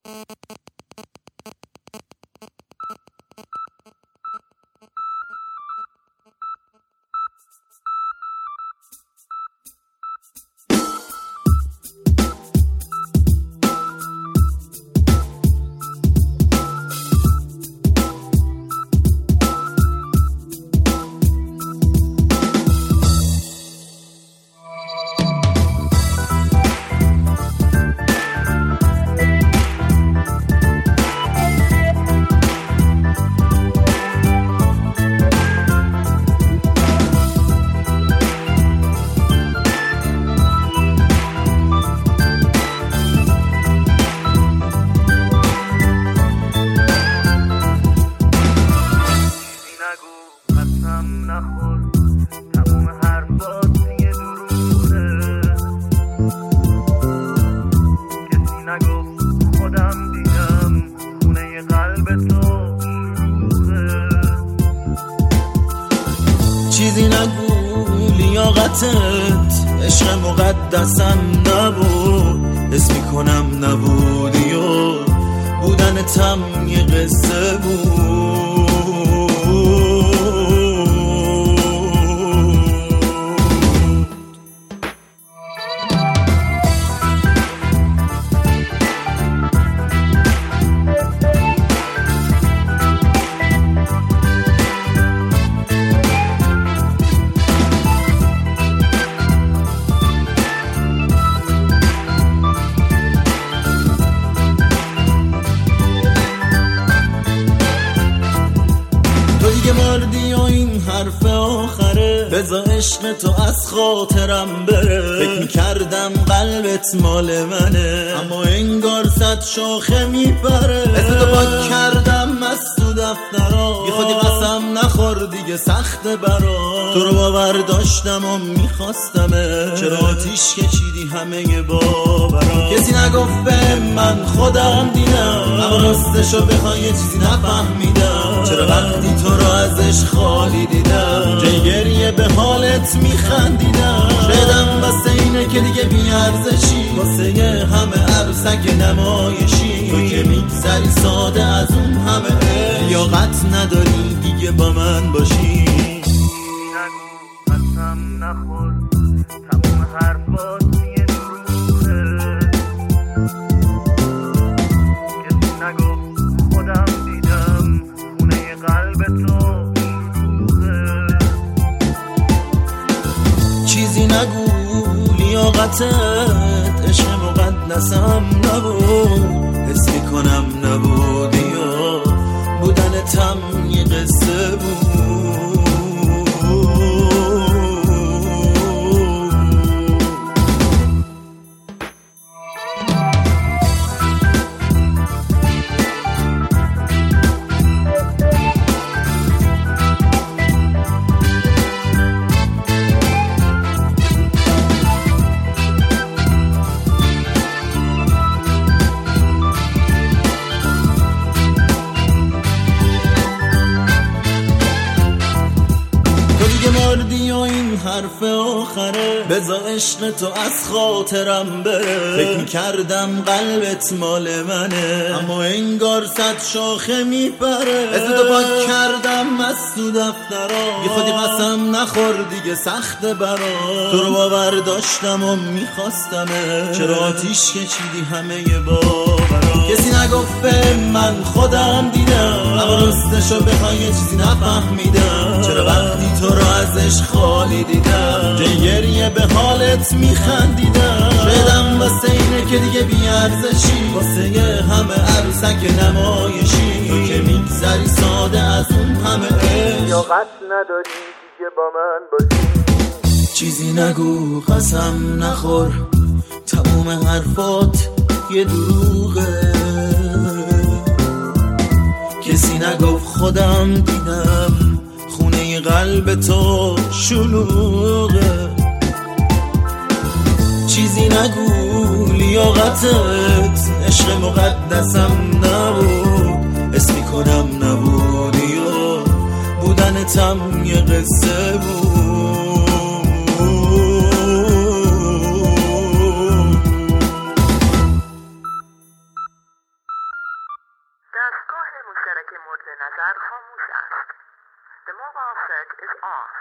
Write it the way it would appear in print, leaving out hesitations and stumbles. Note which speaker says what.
Speaker 1: چیزی نگو لیاقتت عشق مقدسم نبود، حس میکنم نبودی و بودنتم یه قصه بود. مردی و این حرف آخره، بذار عشق تو از خاطرم بره. فکر میکردم قلبت مال منه، اما انگار صد شاخه میپره. اسم تو پاک کردم از تو دفترا، بی خودی قسم نخور دیگه سخت برا. تو رو باور داشتم و میخواستمه، چرا آتیش کشیدی همه باورا. کسی نگفت به من خودم دیدم، اما راستشو بخوای یه چیزی نفهمیدم. چرا وقتی تو رو ازش خالی دیدم، جای گریه به حالت میخندیدم. شایدم واسه اینه که دیگه بیارزشی، واسه یه همه عروسک نمایشی. تو که میگذری ساده از اون همه، لیاقت نداری دیگه با من باشی.
Speaker 2: نگو قسم نخور، تموم حرفات یه دروغه. کسی نگفت خودم دیدم خونه قلب تو شلوغه.
Speaker 1: چیزی نگو لیاقتت عشق مقدسم نبود، حس میکنم نبودی و بودنتم یه قصه بود. مردی و این حرف آخره، بذار عشق تو از خاطرم بره. فکر میکردم قلبت مال منه، اما انگار صد شاخه میپره. اسم تو پاک کردم از تو دفترا، بی خودی قسم نخور دیگه سخت برا. تو رو باور داشتم و میخواستمه، چرا آتیش کشیدی همه باورا. کسی نگفت به من خودم دیدم، اما راستشو بخوای یه چیزی نفهمیدم. چرا وقتی تو رو ازش خالی دیدم، جای گریه به حالت میخندیدم. شایدم واسه اینه که دیگه بیارزشی، واسه یه همه عروسک نمایشی. تو که میگذری ساده از اون همه عشق،
Speaker 2: لیاقت نداری دیگه با من باشی.
Speaker 1: چیزی نگو قسم نخور، تموم حرفات یه دروغه. کسی نگفت خودم دیدم خونه قلب تو شلوغه. چیزی نگو لیاقتت عشق مقدسم نبود، حس میکنم نبودی و بودنتم یه قصه بود.
Speaker 3: نظر خاموش است. The mobile set is off.